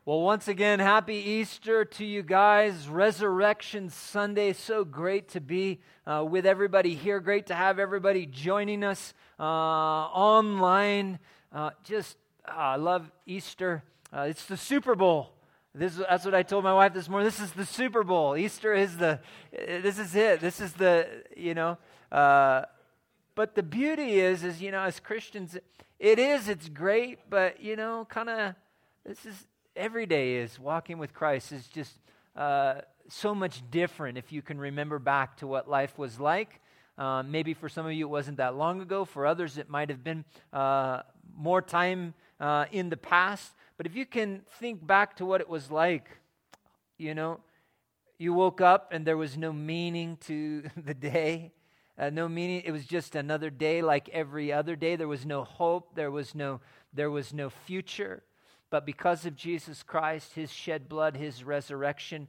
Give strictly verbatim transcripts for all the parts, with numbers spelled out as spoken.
Well, once again, happy Easter to you guys. Resurrection Sunday. So great to be uh, with everybody here. Great to have everybody joining us uh, online. Uh, just, uh, I love Easter. Uh, it's the Super Bowl. This, that's what I told my wife this morning. This is the Super Bowl. Easter is the, this is it. This is the, you know, uh, but the beauty is, is, you know, as Christians, it is, it's great, but, you know, kind of, this is, every day is walking with Christ is just uh, so much different if you can remember back to what life was like. Uh, maybe for some of you it wasn't that long ago. For others it might have been uh, more time uh, in the past. But if you can think back to what it was like, you know, you woke up and there was no meaning to the day. Uh, no meaning. It was just another day like every other day. There was no hope. There was no, there was no future. But because of Jesus Christ, His shed blood, His resurrection,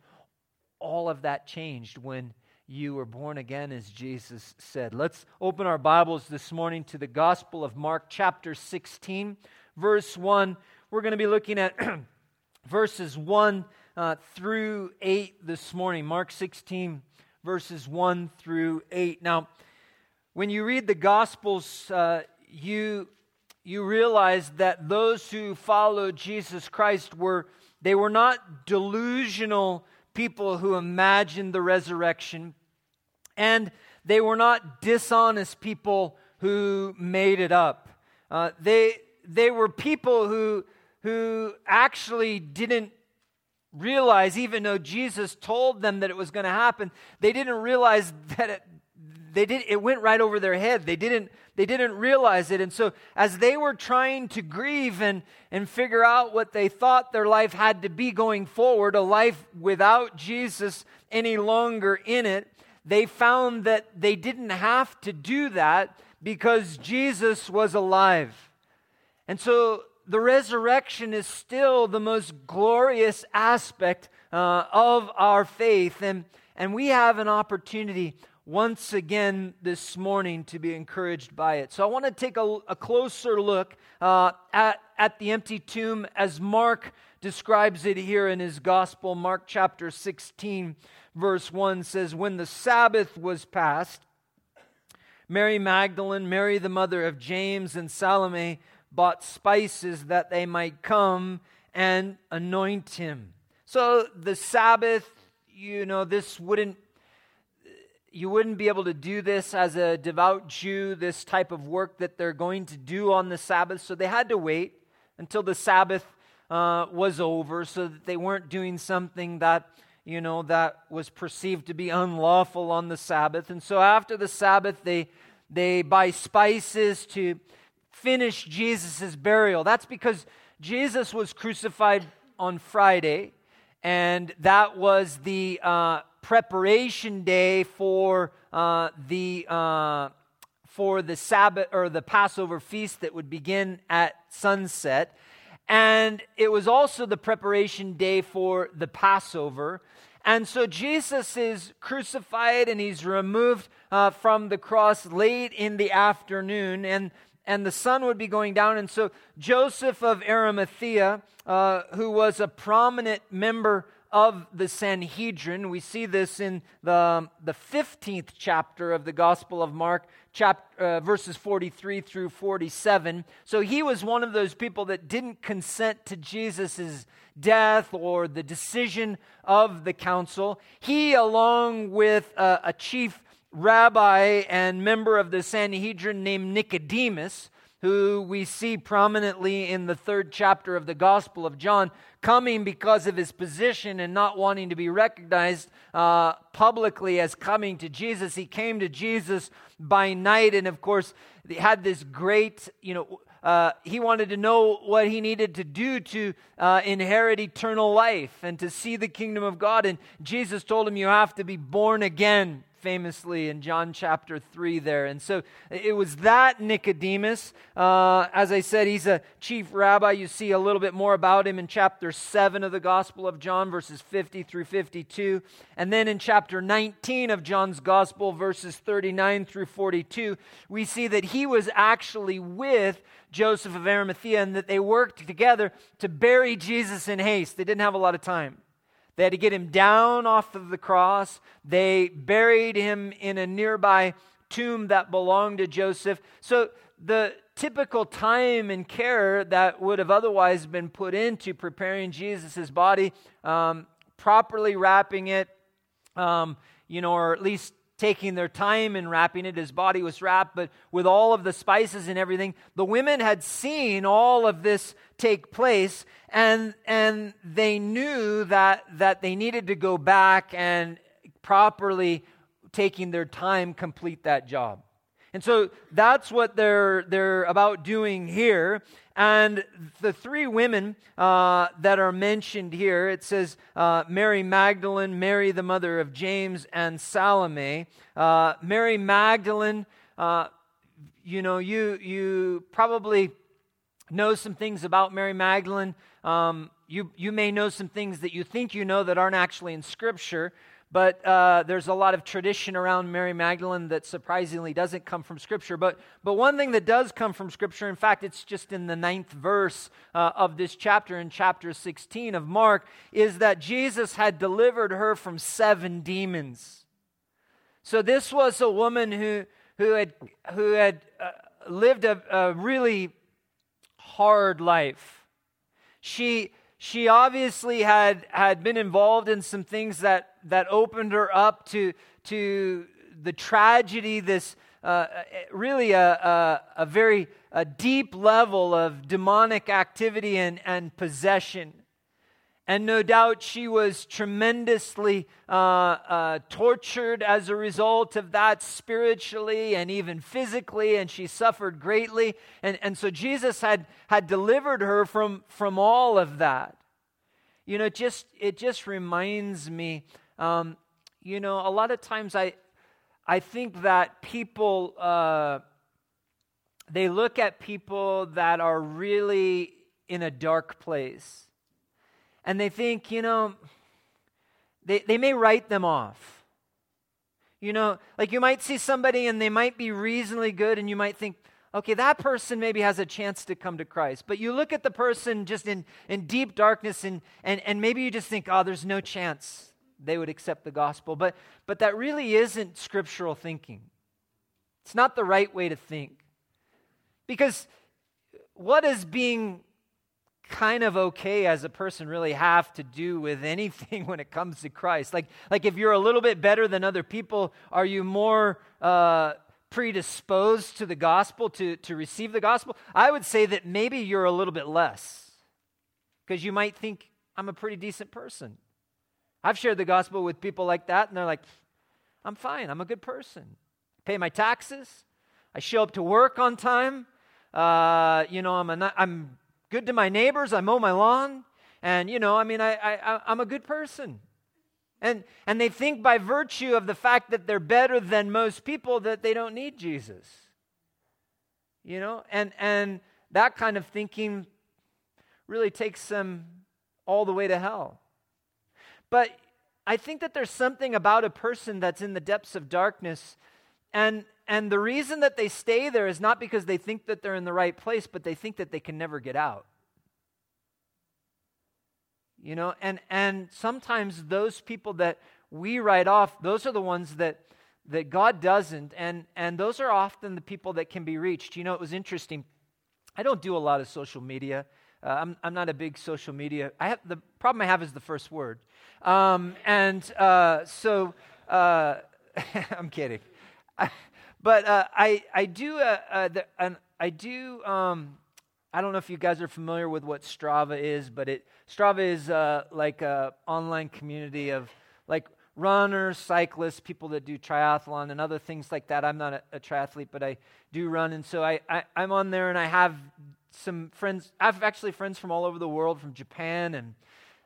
all of that changed when you were born again, as Jesus said. Let's open our Bibles this morning to the Gospel of Mark, chapter sixteen, verse one. We're going to be looking at verses one uh, through eight this morning. Mark sixteen, verses one through eight. Now, when you read the Gospels, uh, you... you realize that those who followed Jesus Christ were, they were not delusional people who imagined the resurrection, and they were not dishonest people who made it up. Uh, they they were people who who actually didn't realize, even though Jesus told them that it was going to happen, they didn't realize that it, they did. It went right over their head. They didn't. They didn't realize it. And so as they were trying to grieve and, and figure out what they thought their life had to be going forward, a life without Jesus any longer in it, they found that they didn't have to do that because Jesus was alive. And so the resurrection is still the most glorious aspect uh, of our faith. And, and we have an opportunity once again this morning to be encouraged by it. So I want to take a, a closer look uh, at, at the empty tomb as Mark describes it here in his gospel. Mark chapter sixteen, verse one says, "When the Sabbath was past, Mary Magdalene, Mary the mother of James, and Salome bought spices that they might come and anoint him." So the Sabbath, you know, this wouldn't You wouldn't be able to do this as a devout Jew, this type of work that they're going to do on the Sabbath. So they had to wait until the Sabbath uh, was over so that they weren't doing something that, you know, that was perceived to be unlawful on the Sabbath. And so after the Sabbath, they, they buy spices to finish Jesus' burial. That's because Jesus was crucified on Friday, and that was the Uh, preparation day for uh, the uh, for the Sabbath or the Passover feast that would begin at sunset, and it was also the preparation day for the Passover. And so Jesus is crucified and he's removed uh, from the cross late in the afternoon, and and the sun would be going down. And so Joseph of Arimathea, uh, who was a prominent member of the Sanhedrin. We see this in the, the fifteenth chapter of the Gospel of Mark, chapter, uh, verses forty-three through forty-seven. So he was one of those people that didn't consent to Jesus' death or the decision of the council. He, along with uh, a chief rabbi and member of the Sanhedrin named Nicodemus, who we see prominently in the third chapter of the Gospel of John, coming because of his position and not wanting to be recognized uh, publicly as coming to Jesus. He came to Jesus by night, and of course, he had this great, you know, uh, he wanted to know what he needed to do to uh, inherit eternal life and to see the kingdom of God. And Jesus told him, you have to be born again famously in John chapter three there. And so it was that Nicodemus. Uh, as I said, he's a chief rabbi. You see a little bit more about him in chapter seven of the Gospel of John, verses fifty through fifty-two. And then in chapter nineteen of John's Gospel, verses thirty-nine through forty-two, we see that he was actually with Joseph of Arimathea and that they worked together to bury Jesus in haste. They didn't have a lot of time. They had to get him down off of the cross. They buried him in a nearby tomb that belonged to Joseph. So the typical time and care that would have otherwise been put into preparing Jesus' body, um, properly wrapping it, um, you know, or at least taking their time in wrapping it. His body was wrapped, but with all of the spices and everything, the women had seen all of this take place, and and they knew that that they needed to go back and properly, taking their time, complete that job. And so that's what they're they're about doing here. And the three women uh, that are mentioned here, it says uh, Mary Magdalene, Mary the mother of James, and Salome. Uh, Mary Magdalene, uh, you know, you you probably know some things about Mary Magdalene. Um, you you may know some things that you think you know that aren't actually in Scripture. But uh, there's a lot of tradition around Mary Magdalene that surprisingly doesn't come from Scripture. But but one thing that does come from Scripture, in fact, it's just in the ninth verse uh, of this chapter, in chapter sixteen of Mark, is that Jesus had delivered her from seven demons. So this was a woman who who had who had uh, lived a, a really hard life. She she obviously had had been involved in some things that. that opened her up to to the tragedy, this uh, really a, a, a very a deep level of demonic activity and, and possession. And no doubt she was tremendously uh, uh, tortured as a result of that, spiritually and even physically, and she suffered greatly. And, and so Jesus had, had delivered her from, from all of that. You know, it just, it just reminds me, Um, you know, a lot of times I, I think that people, uh, they look at people that are really in a dark place, and they think, you know, they they may write them off. You know, like you might see somebody and they might be reasonably good, and you might think, okay, that person maybe has a chance to come to Christ. But you look at the person just in, in deep darkness, and, and, and maybe you just think, oh, there's no chance they would accept the gospel. But but that really isn't scriptural thinking. It's not the right way to think. Because what does being kind of okay as a person really have to do with anything when it comes to Christ? Like, like if you're a little bit better than other people, are you more uh, predisposed to the gospel, to, to receive the gospel? I would say that maybe you're a little bit less. Because you might think, I'm a pretty decent person. I've shared the gospel with people like that, and they're like, I'm fine. I'm a good person. I pay my taxes. I show up to work on time. Uh, you know, I'm a, I'm good to my neighbors. I mow my lawn. And, you know, I mean, I, I, I'm a good person. And, and they think by virtue of the fact that they're better than most people that they don't need Jesus. You know, and, and that kind of thinking really takes them all the way to hell. But I think that there's something about a person that's in the depths of darkness, and and the reason that they stay there is not because they think that they're in the right place, but they think that they can never get out. You know, and and sometimes those people that we write off, those are the ones that that God doesn't, and and those are often the people that can be reached. You know, it was interesting. I don't do a lot of social media. Uh, I'm I'm not a big social media. I have the problem I have is the first word, um, and uh, so uh, I'm kidding. I, but uh, I I do uh, uh, the, an, I do. Um, I don't know if you guys are familiar with what Strava is, but it Strava is uh, like a online community of like runners, cyclists, people that do triathlon and other things like that. I'm not a, a triathlete, but I do run, and so I, I I'm on there, and I have some friends. I have actually friends from all over the world, from Japan and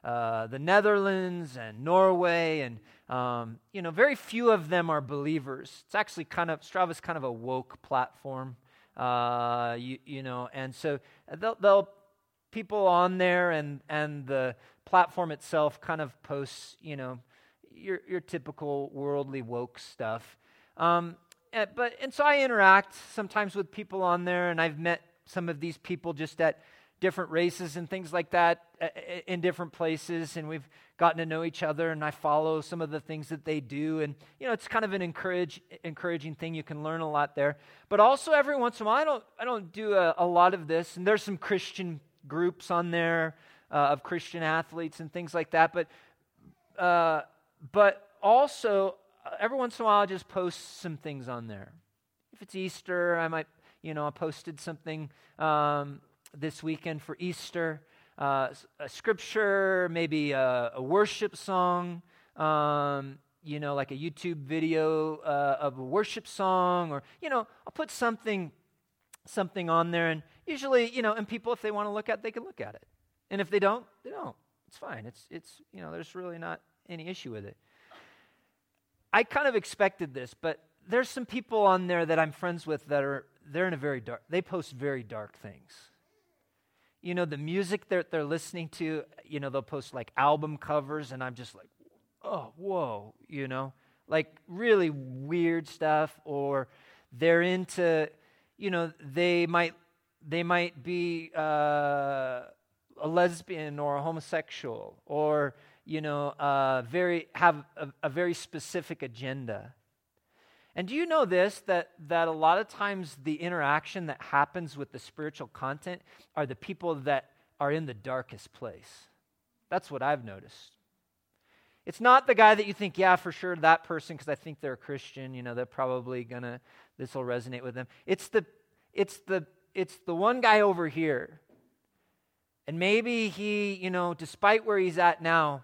uh, the Netherlands and Norway, and um, you know, very few of them are believers. It's actually kind of, Strava's kind of a woke platform, uh, you, you know, and so they'll, they'll people on there, and and the platform itself kind of posts, you know, your your typical worldly woke stuff. Um, and, but and so I interact sometimes with people on there, and I've met some of these people just at different races and things like that uh, in different places, and we've gotten to know each other, and I follow some of the things that they do, and you know, it's kind of an encourage, encouraging thing. You can learn a lot there. But also every once in a while, I don't I don't do a, a lot of this, and there's some Christian groups on there uh, of Christian athletes and things like that, but uh, but also uh, every once in a while I'll just post some things on there. If it's Easter, I might, you know, I posted something um, this weekend for Easter, uh, a scripture, maybe a, a worship song, um, you know, like a YouTube video uh, of a worship song, or, you know, I'll put something something on there, and usually, you know, and people, if they want to look at it, they can look at it. And if they don't, they don't. It's fine. It's, it's you know, there's really not any issue with it. I kind of expected this, but there's some people on there that I'm friends with that are, they're in a very dark, they post very dark things. You know, the music that they're listening to, you know, they'll post like album covers, and I'm just like, oh, whoa, you know, like really weird stuff. Or they're into, you know, they might, they might be uh, a lesbian or a homosexual, or, you know, uh, very have a, a very specific agenda. And do you know this, that, that a lot of times the interaction that happens with the spiritual content are the people that are in the darkest place? That's what I've noticed. It's not the guy that you think, yeah, for sure, that person, because I think they're a Christian, you know, they're probably gonna, this will resonate with them. It's the, it's the, it's the one guy over here. And maybe he, you know, despite where he's at now,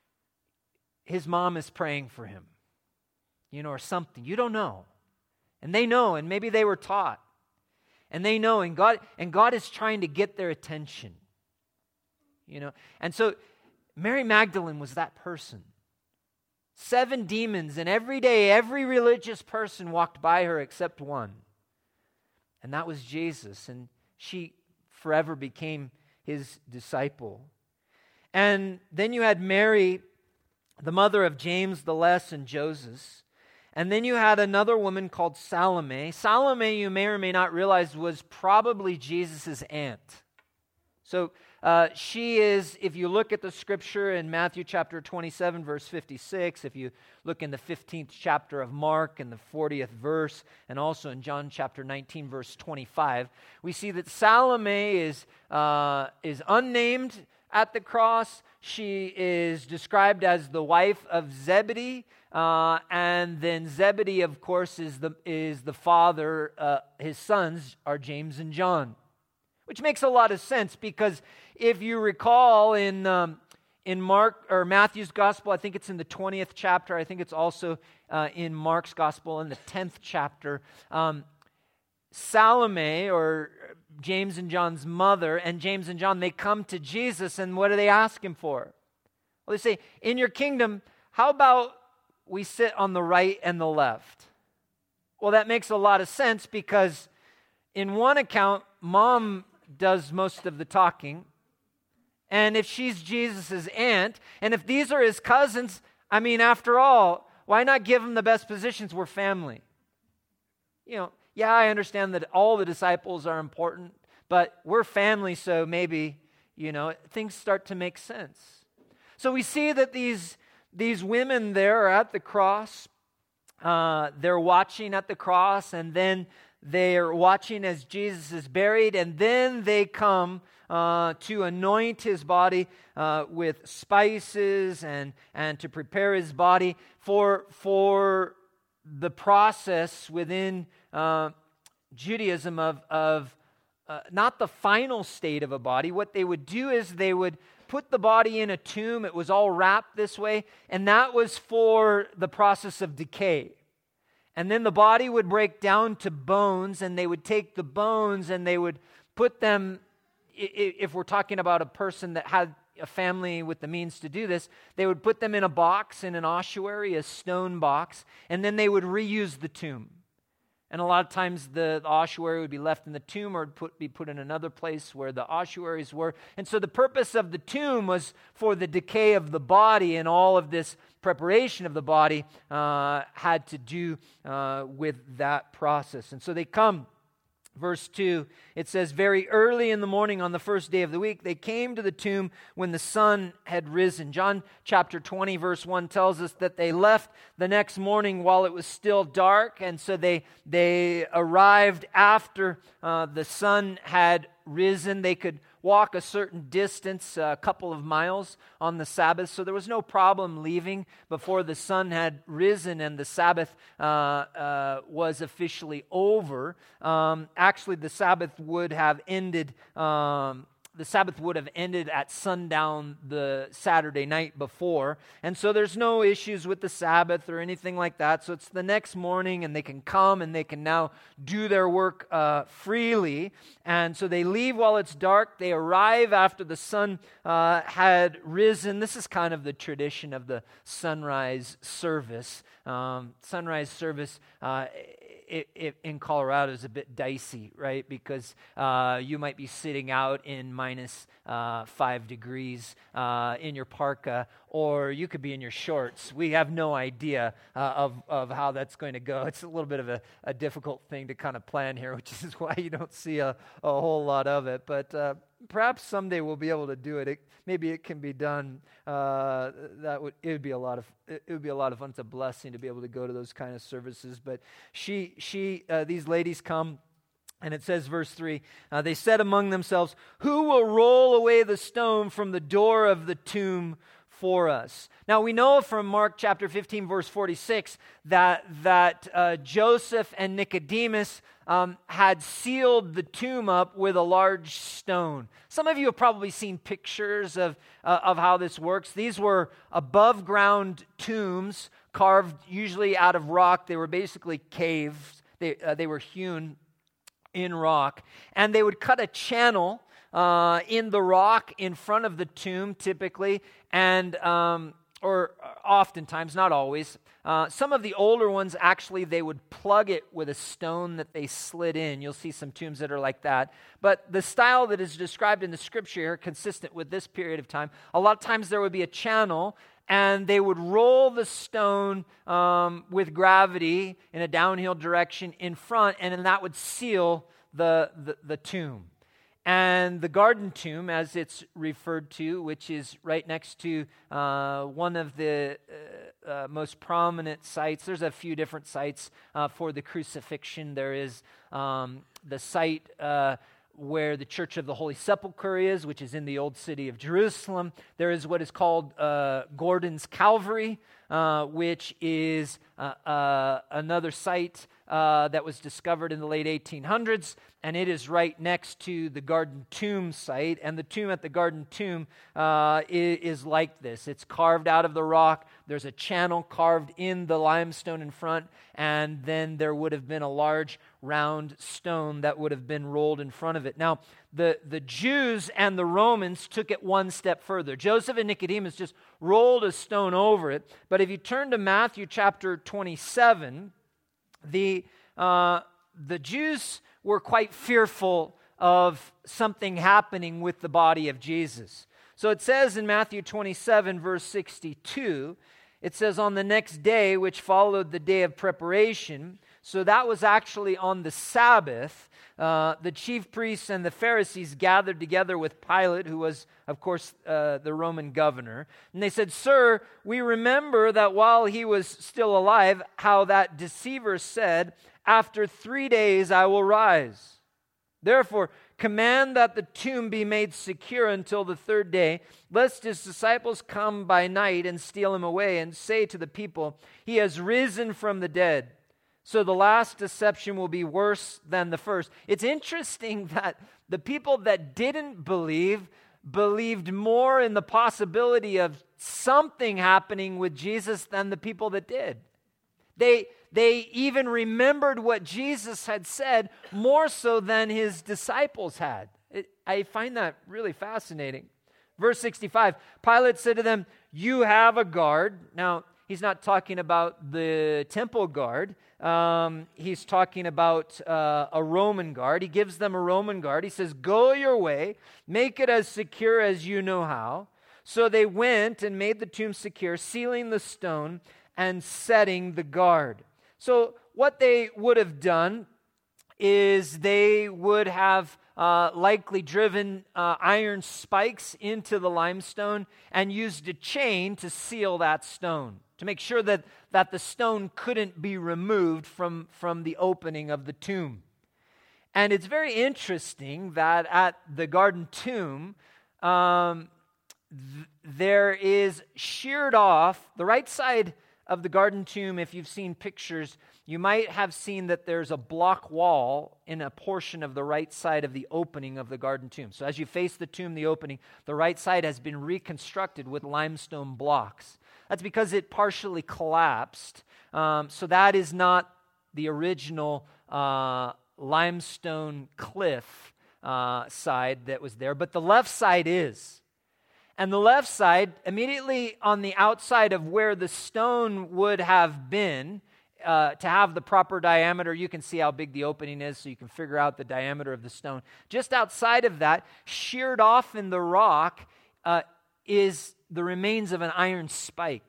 his mom is praying for him. You know, or something. You don't know. And they know, and maybe they were taught. And they know, and God and God is trying to get their attention. You know, and so Mary Magdalene was that person. Seven demons, and every day, every religious person walked by her except one. And that was Jesus, and she forever became his disciple. And then you had Mary, the mother of James the Less and Joseph. And then you had another woman called Salome. Salome, you may or may not realize, was probably Jesus' aunt. So uh, she is, if you look at the scripture in Matthew chapter twenty-seven, verse fifty-six, if you look in the fifteenth chapter of Mark and the fortieth verse, and also in John chapter nineteen, verse twenty-five, we see that Salome is, uh, is unnamed at the cross. She is described as the wife of Zebedee, uh, and then Zebedee, of course, is the is the father. Uh, his sons are James and John, which makes a lot of sense, because if you recall in um, in Mark or Matthew's gospel, I think it's in the twentieth chapter. I think it's also uh, in Mark's gospel in the tenth chapter. Um, Salome, or James and John's mother, and James and John, they come to Jesus, and what do they ask him for? Well, they say, in your kingdom, how about we sit on the right and the left? Well, that makes a lot of sense, because in one account, mom does most of the talking, and if she's Jesus' aunt, and if these are his cousins, I mean, after all, why not give them the best positions? We're family. You know, yeah, I understand that all the disciples are important, but we're family, so maybe, you know, things start to make sense. So we see that these, these women there are at the cross. Uh, they're watching at the cross, and then they're watching as Jesus is buried, and then they come uh, to anoint his body uh, with spices and, and to prepare his body for, for the process within Uh, Judaism of, of uh, not the final state of a body. What they would do is they would put the body in a tomb. It was all wrapped this way, and that was for the process of decay. And then the body would break down to bones, and they would take the bones and they would put them, if we're talking about a person that had a family with the means to do this, they would put them in a box, in an ossuary, a stone box, and then they would reuse the tomb. And a lot of times the, the ossuary would be left in the tomb or put, be put in another place where the ossuaries were. And so the purpose of the tomb was for the decay of the body, and all of this preparation of the body uh, had to do uh, with that process. And so they come. Verse two, it says, very early in the morning on the first day of the week, they came to the tomb when the sun had risen. John chapter twenty, verse one tells us that they left the next morning while it was still dark, and so they, they arrived after uh, the sun had risen. They could walk a certain distance, a couple of miles on the Sabbath, so there was no problem leaving before the sun had risen and the Sabbath uh, uh, was officially over. Um, actually, the Sabbath would have ended um, the Sabbath would have ended at sundown the Saturday night before. And so there's no issues with the Sabbath or anything like that. So it's the next morning, and they can come and they can now do their work uh, freely. And so they leave while it's dark. They arrive after the sun uh, had risen. This is kind of the tradition of the sunrise service. Um, sunrise service uh It, it, in Colorado is a bit dicey, right? Because uh, you might be sitting out in minus uh, five degrees uh, in your parka, or you could be in your shorts. We have no idea uh, of, of how that's going to go. It's a little bit of a, a difficult thing to kind of plan here, which is why you don't see a, a whole lot of it. But uh, perhaps someday we'll be able to do it. it maybe it can be done. Uh, that would it would be a lot of it would be a lot of fun. It's a blessing to be able to go to those kind of services. But she she uh, these ladies come. And it says, verse three, uh, they said among themselves, who will roll away the stone from the door of the tomb for us? Now we know from Mark chapter fifteen, verse forty-six, that, that uh, Joseph and Nicodemus um, had sealed the tomb up with a large stone. Some of you have probably seen pictures of, uh, of how this works. These were above ground tombs carved usually out of rock. They were basically caves. They, uh, they were hewn in rock, and they would cut a channel uh, in the rock in front of the tomb, typically, and um, or oftentimes, not always. Uh, some of the older ones, actually, they would plug it with a stone that they slid in. You'll see some tombs that are like that. But the style that is described in the scripture here, consistent with this period of time, a lot of times there would be a channel, and they would roll the stone um, with gravity in a downhill direction in front, and then that would seal the, the, the tomb. And the garden tomb, as it's referred to, which is right next to uh, one of the uh, uh, most prominent sites. There's a few different sites uh, for the crucifixion. There is um, the site uh, where the Church of the Holy Sepulchre is, which is in the old city of Jerusalem. There is what is called uh, Gordon's Calvary, uh, which is uh, uh, another site uh, that was discovered in the late eighteen hundreds, and it is right next to the Garden Tomb site. And the tomb at the Garden Tomb uh, is, is like this. It's carved out of the rock. There's a channel carved in the limestone in front, and then there would have been a large round stone that would have been rolled in front of it. Now, the, the Jews and the Romans took it one step further. Joseph and Nicodemus just rolled a stone over it. But if you turn to Matthew chapter twenty-seven, the uh, the Jews were quite fearful of something happening with the body of Jesus. So it says in Matthew twenty-seven, verse sixty-two, it says, on the next day, which followed the day of preparation, so that was actually on the Sabbath, uh, the chief priests and the Pharisees gathered together with Pilate, who was, of course, uh, the Roman governor. And they said, Sir, we remember that while he was still alive, how that deceiver said, after three days I will rise. Therefore, command that the tomb be made secure until the third day, lest his disciples come by night and steal him away and say to the people, he has risen from the dead. So the last deception will be worse than the first. It's interesting that the people that didn't believe believed more in the possibility of something happening with Jesus than the people that did. They They even remembered what Jesus had said more so than his disciples had. It, I find that really fascinating. Verse sixty-five, Pilate said to them, "You have a guard." Now, he's not talking about the temple guard. Um, he's talking about uh, a Roman guard. He gives them a Roman guard. He says, "Go your way, make it as secure as you know how." So they went and made the tomb secure, sealing the stone and setting the guard. So what they would have done is they would have uh, likely driven uh, iron spikes into the limestone and used a chain to seal that stone, to make sure that, that the stone couldn't be removed from, from the opening of the tomb. And it's very interesting that at the Garden Tomb, um, th- there is sheared off the right side of the Garden Tomb. If you've seen pictures, you might have seen that there's a block wall in a portion of the right side of the opening of the Garden Tomb. So as you face the tomb, the opening, the right side has been reconstructed with limestone blocks. That's because it partially collapsed. Um, so that is not the original uh, limestone cliff uh, side that was there, but the left side is. And the left side, immediately on the outside of where the stone would have been, uh, to have the proper diameter, you can see how big the opening is, so you can figure out the diameter of the stone. Just outside of that, sheared off in the rock, uh, is the remains of an iron spike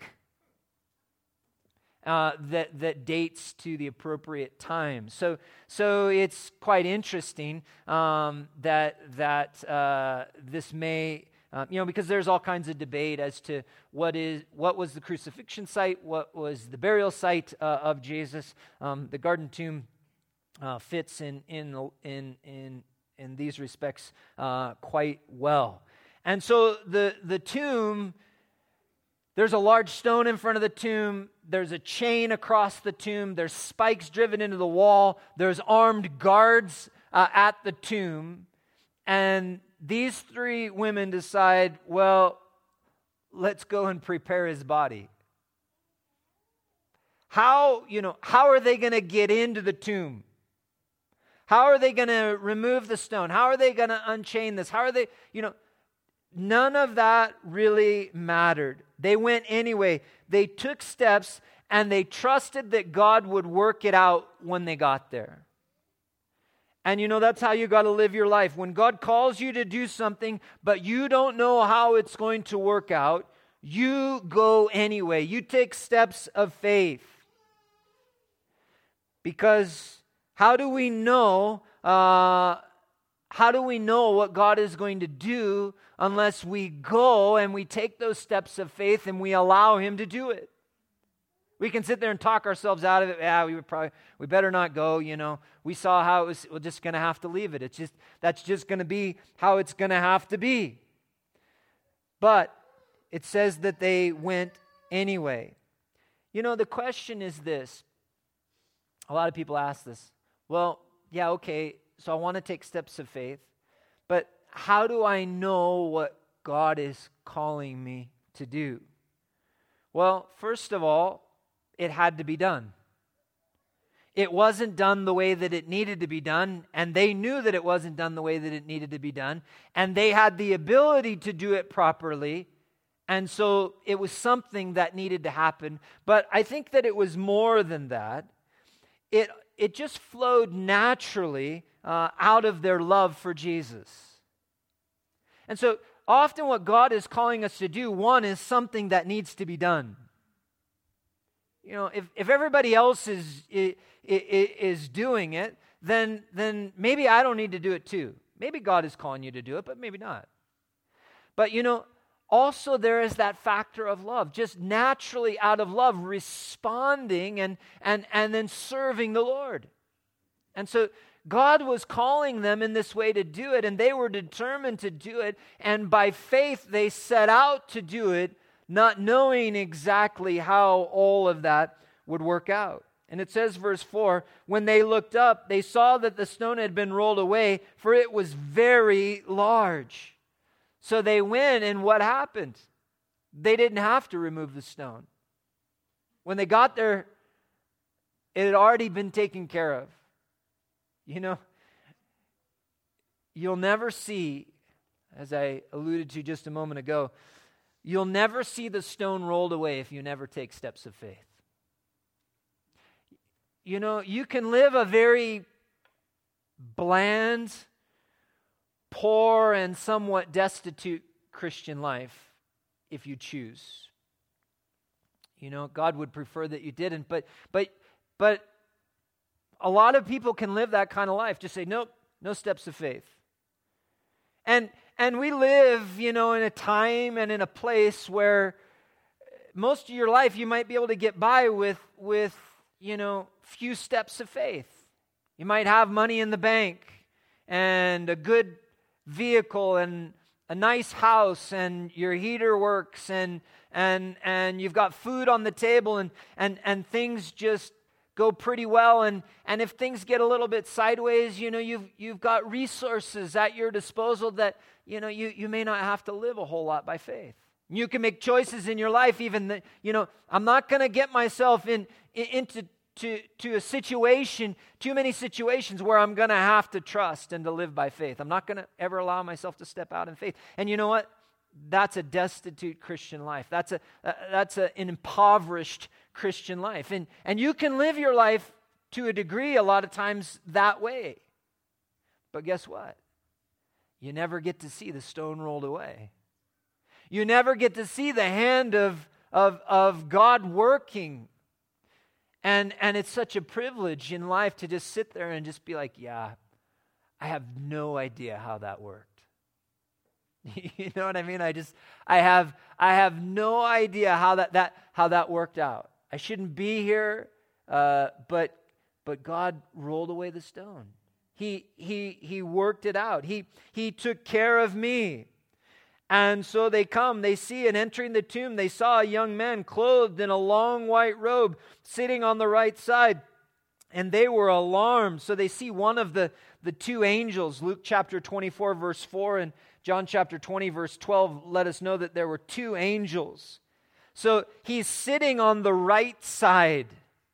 uh, that that dates to the appropriate time. So, so it's quite interesting um, that that uh, this may. Uh, you know, because there's all kinds of debate as to what is what was the crucifixion site, what was the burial site uh, of Jesus. Um, the Garden Tomb uh, fits in in in in in these respects uh, quite well. And so the the tomb, there's a large stone in front of the tomb. There's a chain across the tomb. There's spikes driven into the wall. There's armed guards uh, at the tomb, and these three women decide, well, let's go and prepare his body. How, you know, how are they going to get into the tomb? How are they going to remove the stone? How are they going to unchain this? How are they, you know, none of that really mattered. They went anyway. They took steps and they trusted that God would work it out when they got there. And you know, that's how you got to live your life. When God calls you to do something, but you don't know how it's going to work out, you go anyway. You take steps of faith. Because how do we know, uh, how do we know what God is going to do unless we go and we take those steps of faith and we allow Him to do it? We can sit there and talk ourselves out of it. Yeah, we would probably, we better not go, you know. We saw how it was, we're just going to have to leave it. It's just, that's just going to be how it's going to have to be. But it says that they went anyway. You know, the question is this. A lot of people ask this. Well, yeah, okay, so I want to take steps of faith, but how do I know what God is calling me to do? Well, first of all, it had to be done. It wasn't done the way that it needed to be done, and they knew that it wasn't done the way that it needed to be done, and they had the ability to do it properly, and so it was something that needed to happen. But I think that it was more than that. It, it just flowed naturally uh, out of their love for Jesus. And so often what God is calling us to do, one, is something that needs to be done. You know, if, if everybody else is, is is doing it, then then maybe I don't need to do it too. Maybe God is calling you to do it, but maybe not. But you know, also there is that factor of love, just naturally out of love, responding and and and then serving the Lord. And so God was calling them in this way to do it, and they were determined to do it, and by faith they set out to do it, not knowing exactly how all of that would work out. And it says, verse four, when they looked up, they saw that the stone had been rolled away, for it was very large. So they went, and what happened? They didn't have to remove the stone. When they got there, it had already been taken care of. You know, you'll never see as I alluded to just a moment ago, you'll never see the stone rolled away if you never take steps of faith. You know, you can live a very bland, poor, and somewhat destitute Christian life if you choose. You know, God would prefer that you didn't, but but but a lot of people can live that kind of life. Just say, nope, no steps of faith. And and we live, you know, in a time and in a place where most of your life you might be able to get by with with, you know, few steps of faith. You might have money in the bank and a good vehicle and a nice house and your heater works and and and you've got food on the table and and and things just go pretty well, and and if things get a little bit sideways, you know, you've you've got resources at your disposal that, you know, you you may not have to live a whole lot by faith. You can make choices in your life even that, you know, I'm not going to get myself in, in into to to a situation, too many situations where I'm going to have to trust and to live by faith. I'm not going to ever allow myself to step out in faith. And you know what? That's a destitute Christian life. That's a uh, that's a, an impoverished Christian life. And and you can live your life to a degree a lot of times that way. But guess what? You never get to see the stone rolled away. You never get to see the hand of of of God working. And and it's such a privilege in life to just sit there and just be like, yeah, I have no idea how that worked. You know what I mean? I just I have I have no idea how that, that how that worked out. I shouldn't be here, uh, but but God rolled away the stone. He he he worked it out. He he took care of me. And so they come, they see, and entering the tomb, they saw a young man clothed in a long white robe sitting on the right side. And they were alarmed. So they see one of the, the two angels. Luke chapter twenty-four, verse four, and John chapter twenty, verse twelve, let us know that there were two angels. So he's sitting on the right side.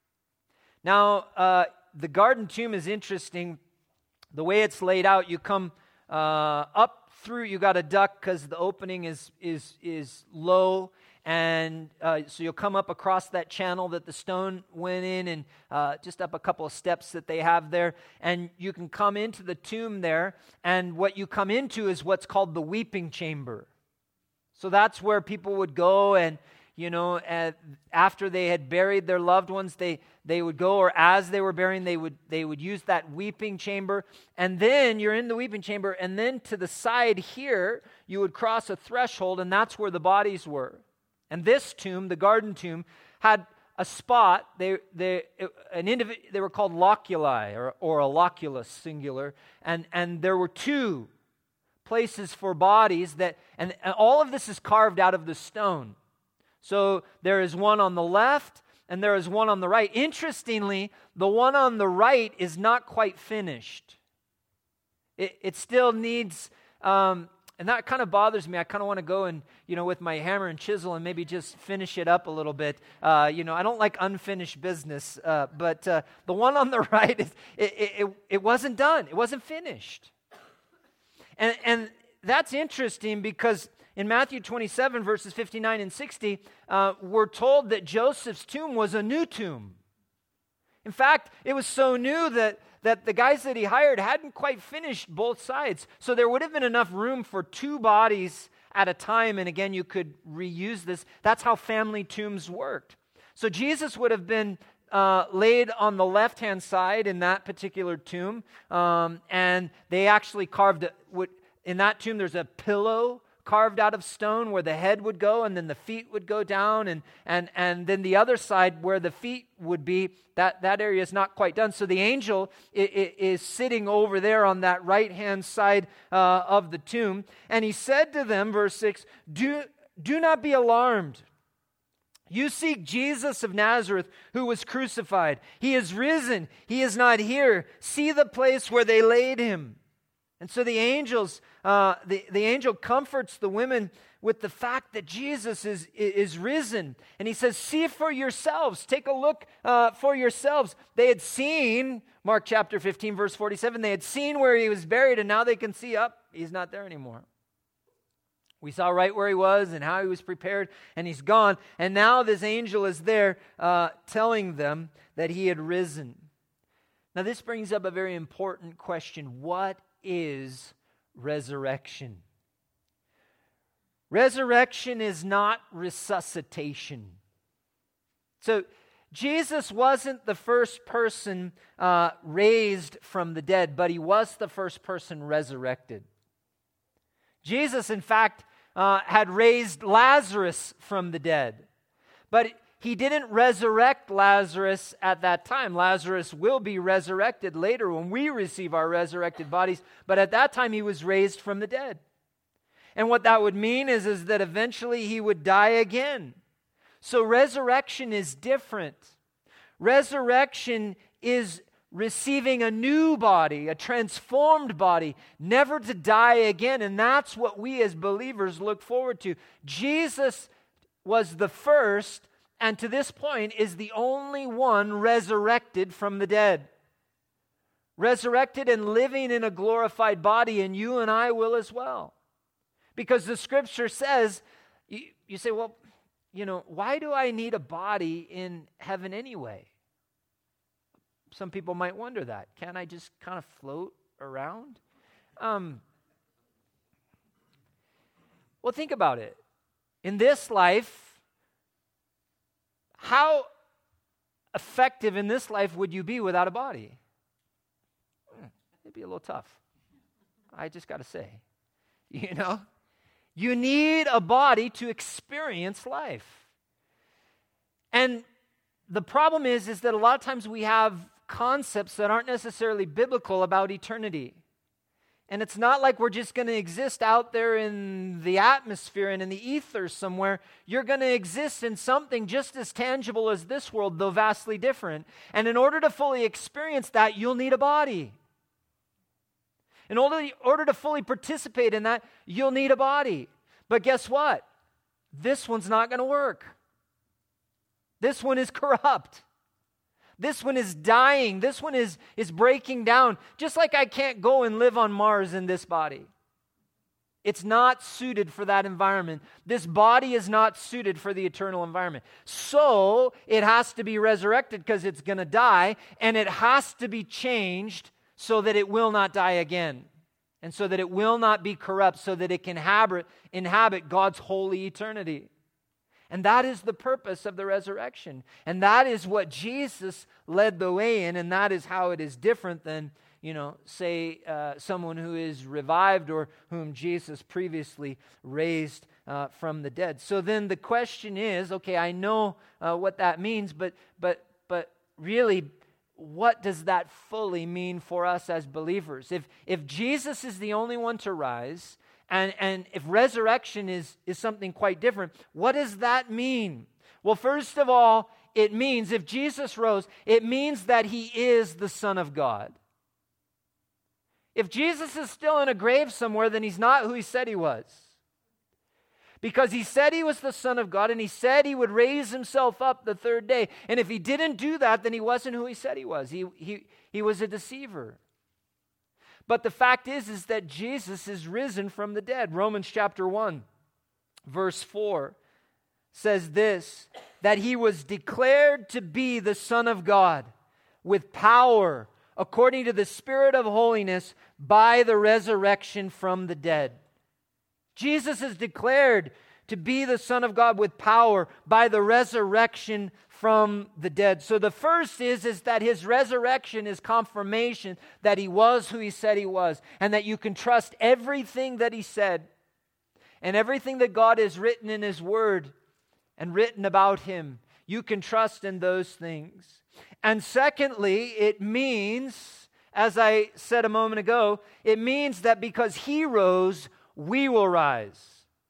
Now, uh, the garden tomb is interesting. The way it's laid out, you come uh, up through, you got a duck because the opening is is is low, and uh, so you'll come up across that channel that the stone went in, and uh, just up a couple of steps that they have there, and you can come into the tomb there, and what you come into is what's called the weeping chamber. So that's where people would go, and you know, uh, after they had buried their loved ones, they they would go, or as they were burying, they would they would use that weeping chamber. And then you're in the weeping chamber, and then to the side here, you would cross a threshold, and that's where the bodies were. And this tomb, the garden tomb, had a spot. They they an individ, they were called loculi, or or a loculus singular, and and there were two places for bodies that, and, and all of this is carved out of the stone. So there is one on the left and there is one on the right. Interestingly, the one on the right is not quite finished. It, it still needs, um, and that kind of bothers me. I kind of want to go and, you know, with my hammer and chisel and maybe just finish it up a little bit. Uh, you know, I don't like unfinished business, uh, but uh, the one on the right, is, it, it, it wasn't done. It wasn't finished. And, and that's interesting because in Matthew twenty-seven, verses fifty-nine and sixty, uh, we're told that Joseph's tomb was a new tomb. In fact, it was so new that, that the guys that he hired hadn't quite finished both sides. So there would have been enough room for two bodies at a time. And again, you could reuse this. That's how family tombs worked. So Jesus would have been uh, laid on the left-hand side in that particular tomb. Um, and they actually carved, it, would, in that tomb, there's a pillow carved out of stone where the head would go, and then the feet would go down, and and and then the other side where the feet would be, that, that area is not quite done. So the angel is, is sitting over there on that right-hand side uh, of the tomb, and he said to them, verse six, do, do not be alarmed. You seek Jesus of Nazareth, who was crucified. He is risen. He is not here. See the place where they laid him. And so the angels, uh, the, the angel comforts the women with the fact that Jesus is, is risen. And he says, see for yourselves. Take a look uh, for yourselves. They had seen, Mark chapter fifteen, verse forty-seven, they had seen where he was buried, and now they can see up. He's not there anymore. We saw right where he was and how he was prepared, and he's gone. And now this angel is there uh, telling them that he had risen. Now this brings up a very important question. What is resurrection? Resurrection is not resuscitation. So Jesus wasn't the first person uh, raised from the dead, but he was the first person resurrected. Jesus, in fact, uh, had raised Lazarus from the dead, but he didn't resurrect Lazarus at that time. Lazarus will be resurrected later when we receive our resurrected bodies, but at that time he was raised from the dead. And what that would mean is, is that eventually he would die again. So resurrection is different. Resurrection is receiving a new body, a transformed body, never to die again. And that's what we as believers look forward to. Jesus was the first, and to this point is the only one resurrected from the dead. Resurrected and living in a glorified body, and you and I will as well. Because the scripture says, you, you say, well, you know, why do I need a body in heaven anyway? Some people might wonder that. Can't I just kind of float around? Um, well, think about it. In this life, how effective in this life would you be without a body? It'd be a little tough. I just got to say. You know? You need a body to experience life. And the problem is, is that a lot of times we have concepts that aren't necessarily biblical about eternity. And it's not like we're just going to exist out there in the atmosphere and in the ether somewhere. You're going to exist in something just as tangible as this world, though vastly different. And in order to fully experience that, you'll need a body. In order, in order to fully participate in that, you'll need a body. But guess what? This one's not going to work. This one is corrupt. This one is dying. This one is, is breaking down. Just like I can't go and live on Mars in this body. It's not suited for that environment. This body is not suited for the eternal environment. So it has to be resurrected because it's going to die, and it has to be changed so that it will not die again, and so that it will not be corrupt, so that it can inhabit, inhabit God's holy eternity. And that is the purpose of the resurrection. And that is what Jesus led the way in, and that is how it is different than, you know, say uh, someone who is revived or whom Jesus previously raised uh, from the dead. So then the question is, okay, I know uh, what that means, but but but really, what does that fully mean for us as believers? If if Jesus is the only one to rise, And, and if resurrection is, is something quite different, what does that mean? Well, first of all, it means, if Jesus rose, it means that he is the Son of God. If Jesus is still in a grave somewhere, then he's not who he said he was. Because he said he was the Son of God, and he said he would raise himself up the third day. And if he didn't do that, then he wasn't who he said he was. He, he, he was a deceiver. But the fact is, is that Jesus is risen from the dead. Romans chapter one, verse four says this, that he was declared to be the Son of God with power, according to the Spirit of holiness, by the resurrection from the dead. Jesus is declared to be the Son of God with power by the resurrection from the dead. So the first is, is that his resurrection is confirmation that he was who he said he was, and that you can trust everything that he said and everything that God has written in his word and written about him. You can trust in those things. And secondly, it means, as I said a moment ago, it means that because he rose, we will rise.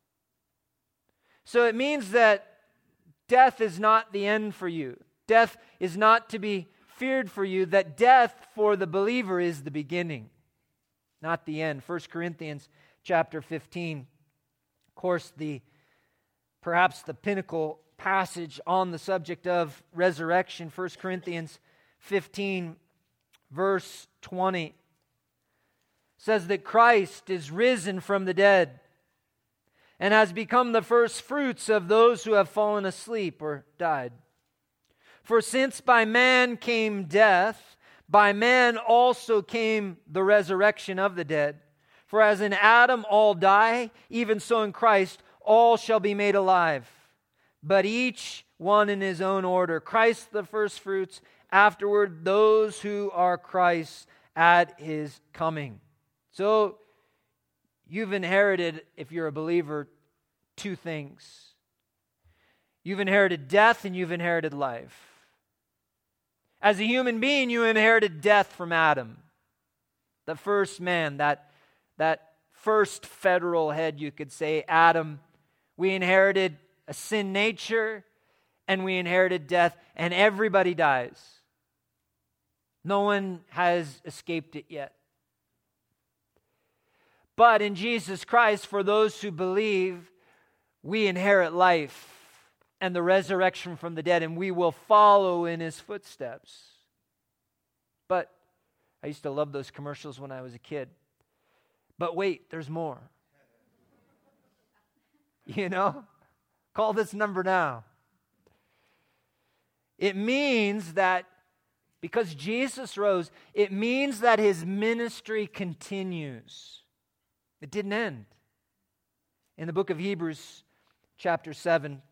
So it means that death is not the end for you. Death is not to be feared for you. That death for the believer is the beginning, not the end. First Corinthians chapter fifteen. Of course, the perhaps the pinnacle passage on the subject of resurrection. First Corinthians fifteen, verse twenty, says that Christ is risen from the dead, and has become the first fruits of those who have fallen asleep or died. For since by man came death, by man also came the resurrection of the dead. For as in Adam all die, even so in Christ all shall be made alive, but each one in his own order. Christ the first fruits, afterward those who are Christ's at his coming. So you've inherited, if you're a believer, two things. You've inherited death and you've inherited life. As a human being, you inherited death from Adam, the first man, that, that first federal head, you could say, Adam. We inherited a sin nature and we inherited death, and everybody dies. No one has escaped it yet. But in Jesus Christ, for those who believe, we inherit life and the resurrection from the dead, and we will follow in his footsteps. But I used to love those commercials when I was a kid. But wait, there's more. You know? Call this number now. It means that because Jesus rose, it means that his ministry continues. It didn't end. In the book of Hebrews, chapter seven,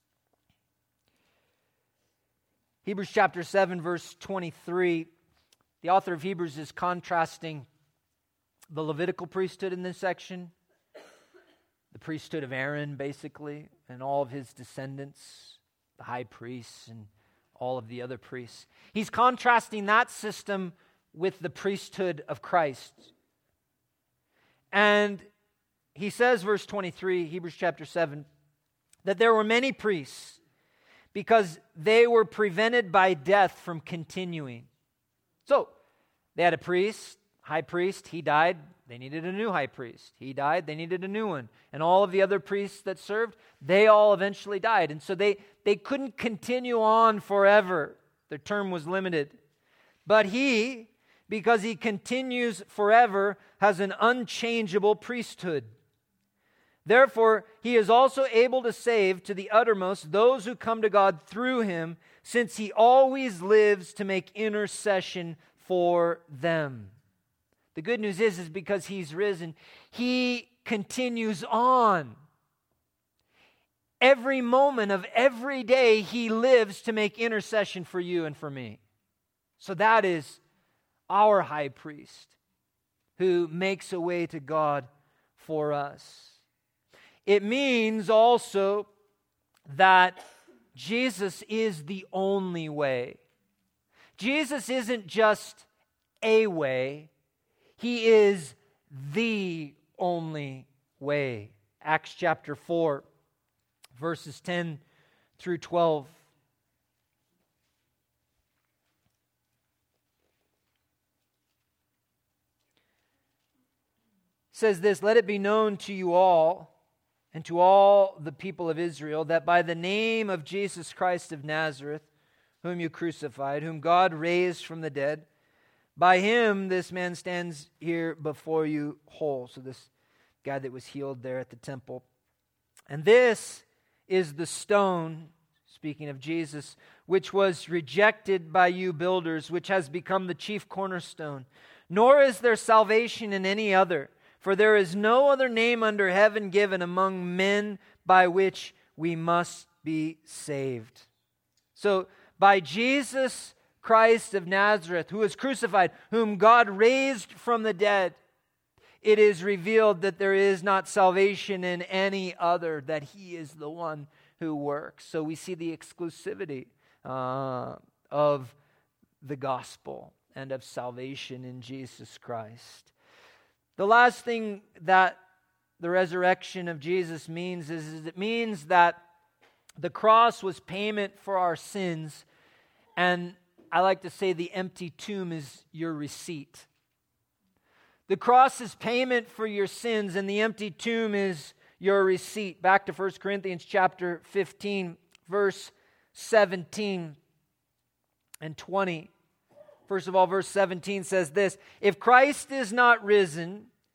Hebrews chapter seven, verse twenty-three, the author of Hebrews is contrasting the Levitical priesthood in this section, the priesthood of Aaron, basically, and all of his descendants, the high priests and all of the other priests. He's contrasting that system with the priesthood of Christ. And he says, verse twenty-three, Hebrews chapter seven, that there were many priests because they were prevented by death from continuing. So, they had a priest, high priest, he died, they needed a new high priest. He died, they needed a new one. And all of the other priests that served, they all eventually died. And so they, they couldn't continue on forever. Their term was limited. But he, because he continues forever, has an unchangeable priesthood. Therefore, he is also able to save to the uttermost those who come to God through him, since he always lives to make intercession for them. The good news is, is because he's risen, he continues on. Every moment of every day, he lives to make intercession for you and for me. So that is our high priest who makes a way to God for us. It means also that Jesus is the only way. Jesus isn't just a way. He is the only way. Acts chapter four, verses ten through twelve. Says this, "Let it be known to you all and to all the people of Israel that by the name of Jesus Christ of Nazareth, whom you crucified, whom God raised from the dead, by him this man stands here before you whole." So this guy that was healed there at the temple. "And this is the stone," speaking of Jesus, "which was rejected by you builders, which has become the chief cornerstone. Nor is there salvation in any other, for there is no other name under heaven given among men by which we must be saved." So by Jesus Christ of Nazareth, who was crucified, whom God raised from the dead, it is revealed that there is not salvation in any other, that he is the one who works. So we see the exclusivity uh, of the gospel and of salvation in Jesus Christ. The last thing that the resurrection of Jesus means is, is it means that the cross was payment for our sins, and I like to say the empty tomb is your receipt. The cross is payment for your sins, and the empty tomb is your receipt. Back to First Corinthians chapter fifteen, verse seventeen and twenty. First of all, verse seventeen says this, "If Christ is not risen,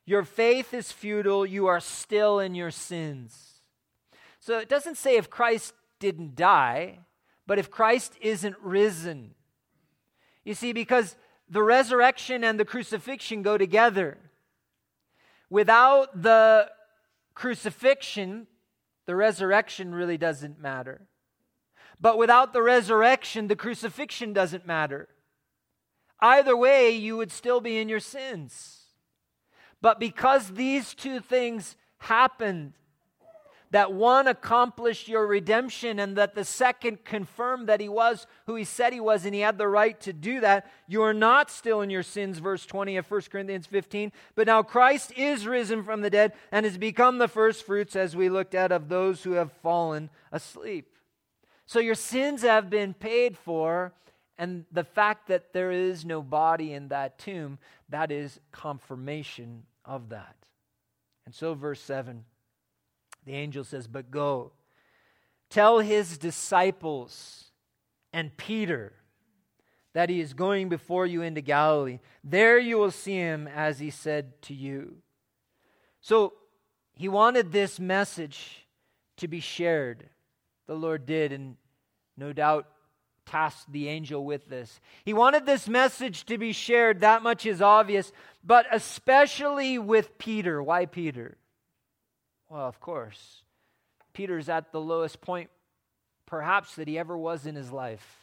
your faith is futile, you are still in your sins. So it doesn't say if Christ didn't die, but if Christ isn't risen. You see, because the resurrection and the crucifixion go together. Without the crucifixion, the resurrection really doesn't matter. But without the resurrection, the crucifixion doesn't matter. Either way, you would still be in your sins. But because these two things happened, that one accomplished your redemption and that the second confirmed that he was who he said he was and he had the right to do that, you are not still in your sins, verse twenty of First Corinthians fifteen. But now Christ is risen from the dead and has become the first fruits, as we looked at, of those who have fallen asleep. So your sins have been paid for, and the fact that there is no body in that tomb, that is confirmation of that. And so verse seven, the angel says, but go, tell his disciples and Peter that he is going before you into Galilee. There you will see him as he said to you. So he wanted this message to be shared. The Lord did, and no doubt tasked the angel with this. He wanted this message to be shared, that much is obvious, but especially with Peter. Why Peter? Well, of course, Peter's at the lowest point, perhaps, that he ever was in his life.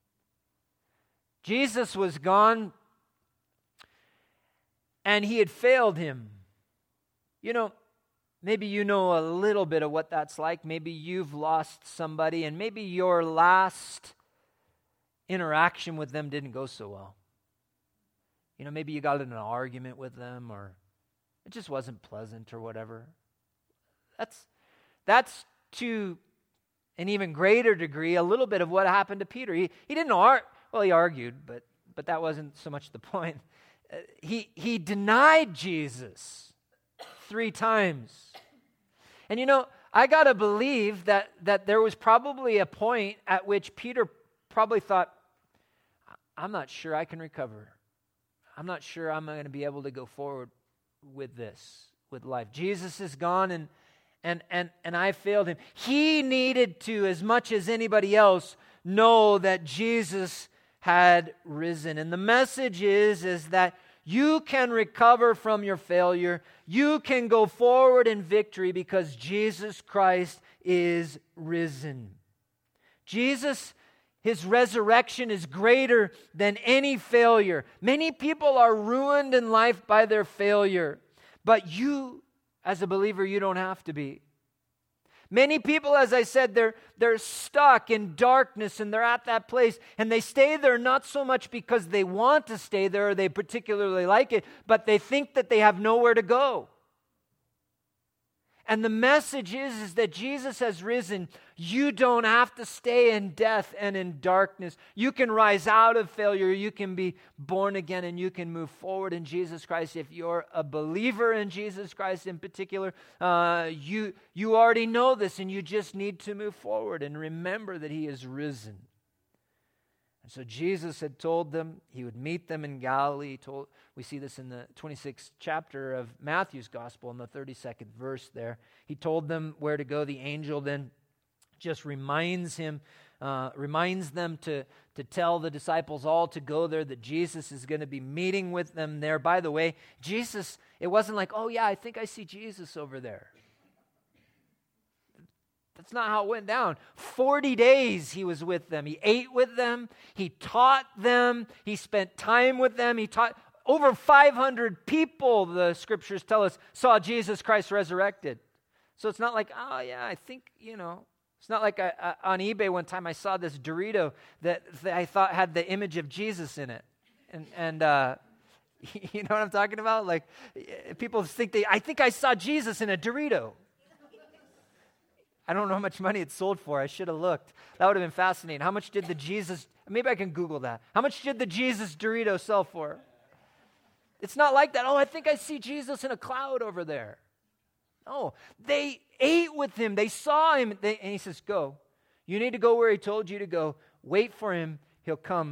Jesus was gone, and he had failed him. You know, maybe you know a little bit of what that's like. Maybe you've lost somebody, and maybe your last interaction with them didn't go so well. You know, maybe you got in an argument with them, or it just wasn't pleasant or whatever. That's that's to an even greater degree a little bit of what happened to Peter. He he didn't argue. Well, he argued, but but that wasn't so much the point. Uh, he he denied Jesus three times. And you know, I got to believe that that there was probably a point at which Peter probably thought, I'm not sure I can recover. I'm not sure I'm going to be able to go forward with this, with life. Jesus is gone, and And, and and I failed him. He needed to, as much as anybody else, know that Jesus had risen. And the message is, is that you can recover from your failure. You can go forward in victory because Jesus Christ is risen. Jesus, his resurrection is greater than any failure. Many people are ruined in life by their failure, but you, as a believer, you don't have to be. Many people, as I said, they're, they're stuck in darkness and they're at that place, and they stay there not so much because they want to stay there or they particularly like it, but they think that they have nowhere to go. And the message is, is that Jesus has risen. You don't have to stay in death and in darkness. You can rise out of failure. You can be born again, and you can move forward in Jesus Christ. If you're a believer in Jesus Christ in particular, uh, you, you already know this, and you just need to move forward and remember that he is risen. And so Jesus had told them he would meet them in Galilee. He told, we see this in the twenty-sixth chapter of Matthew's Gospel in the thirty-second verse there. He told them where to go. The angel then just reminds him, uh, reminds them to, to tell the disciples all to go there, that Jesus is going to be meeting with them there. By the way, Jesus, it wasn't like, oh yeah, I think I see Jesus over there. That's not how it went down. Forty days he was with them. He ate with them. He taught them. He spent time with them. He taught over five hundred people, the scriptures tell us, saw Jesus Christ resurrected. So it's not like, oh yeah, I think, you know. It's not like I, I, on eBay one time I saw this Dorito that, that I thought had the image of Jesus in it. And, and uh, you know what I'm talking about? Like, people think they, I think I saw Jesus in a Dorito. I don't know how much money it sold for. I should have looked. That would have been fascinating. How much did the Jesus, maybe I can Google that. How much did the Jesus Dorito sell for? It's not like that. Oh, I think I see Jesus in a cloud over there. No, they ate with him. They saw him. They, and he says, go. You need to go where he told you to go. Wait for him. He'll come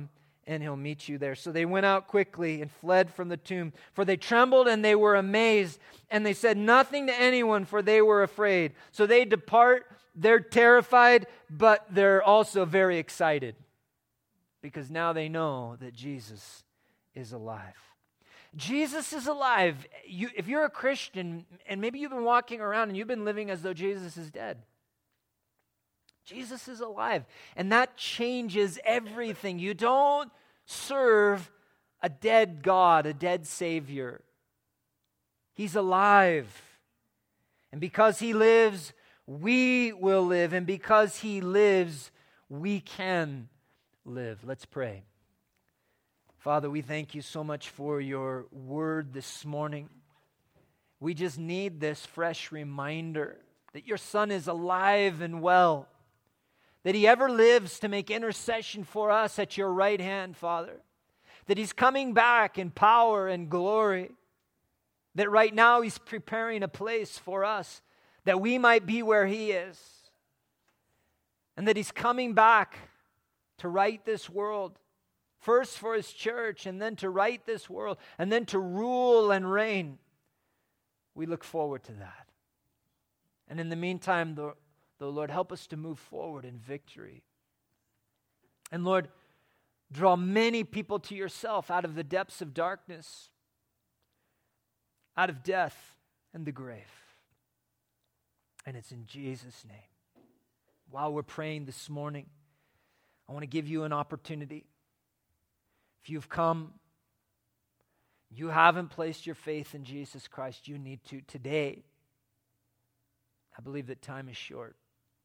and he'll meet you there. So they went out quickly and fled from the tomb, for they trembled and they were amazed, and they said nothing to anyone, for they were afraid. So they depart, they're terrified, but they're also very excited, because now they know that Jesus is alive. Jesus is alive. You, if you're a Christian, and maybe you've been walking around and you've been living as though Jesus is dead, Jesus is alive, and that changes everything. You don't serve a dead God, a dead Savior. He's alive, and because He lives, we will live, and because He lives, we can live. Let's pray. Father, we thank you so much for your word this morning. We just need this fresh reminder that your Son is alive and well, that He ever lives to make intercession for us at your right hand, Father, that He's coming back in power and glory, that right now He's preparing a place for us, that we might be where He is, and that He's coming back to right this world, first for His church, and then to right this world, and then to rule and reign. We look forward to that. And in the meantime, the Though, Lord, help us to move forward in victory. And Lord, draw many people to yourself out of the depths of darkness, out of death and the grave. And it's in Jesus' name. While we're praying this morning, I want to give you an opportunity. If you've come, you haven't placed your faith in Jesus Christ, you need to today. I believe that time is short.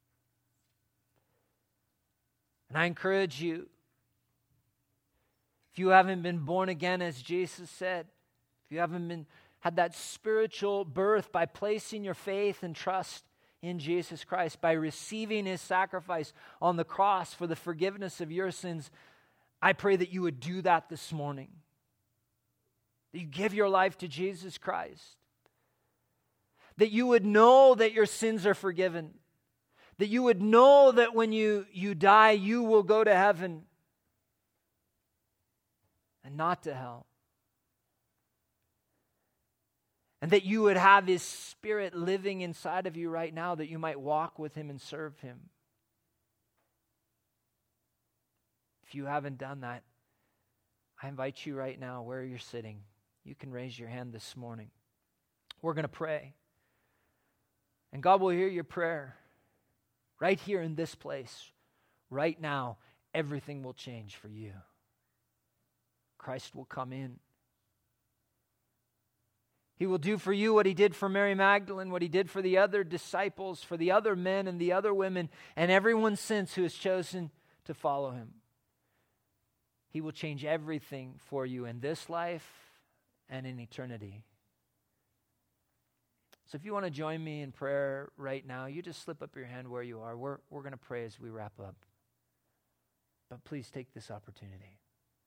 And I encourage you, if you haven't been born again, as Jesus said, if you haven't been had that spiritual birth by placing your faith and trust in Jesus Christ, by receiving His sacrifice on the cross for the forgiveness of your sins, I pray that you would do that this morning. That you give your life to Jesus Christ. That you would know that your sins are forgiven. That you would know that when you, you die, you will go to heaven and not to hell. And that you would have His Spirit living inside of you right now, that you might walk with Him and serve Him. If you haven't done that, I invite you right now, where you're sitting, you can raise your hand this morning. We're going to pray. And God will hear your prayer. Right here in this place, right now, everything will change for you. Christ will come in. He will do for you what He did for Mary Magdalene, what He did for the other disciples, for the other men and the other women, and everyone since who has chosen to follow Him. He will change everything for you in this life and in eternity. So if you want to join me in prayer right now, you just slip up your hand where you are. We're, we're going to pray as we wrap up. But please take this opportunity.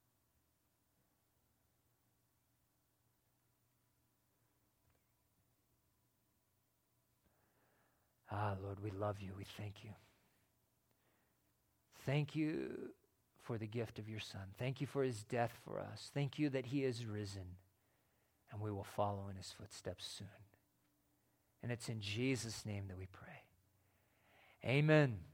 Ah, Lord, we love you. We thank you. Thank you for the gift of your Son. Thank you for His death for us. Thank you that He is risen, and we will follow in His footsteps soon. And it's in Jesus' name that we pray. Amen.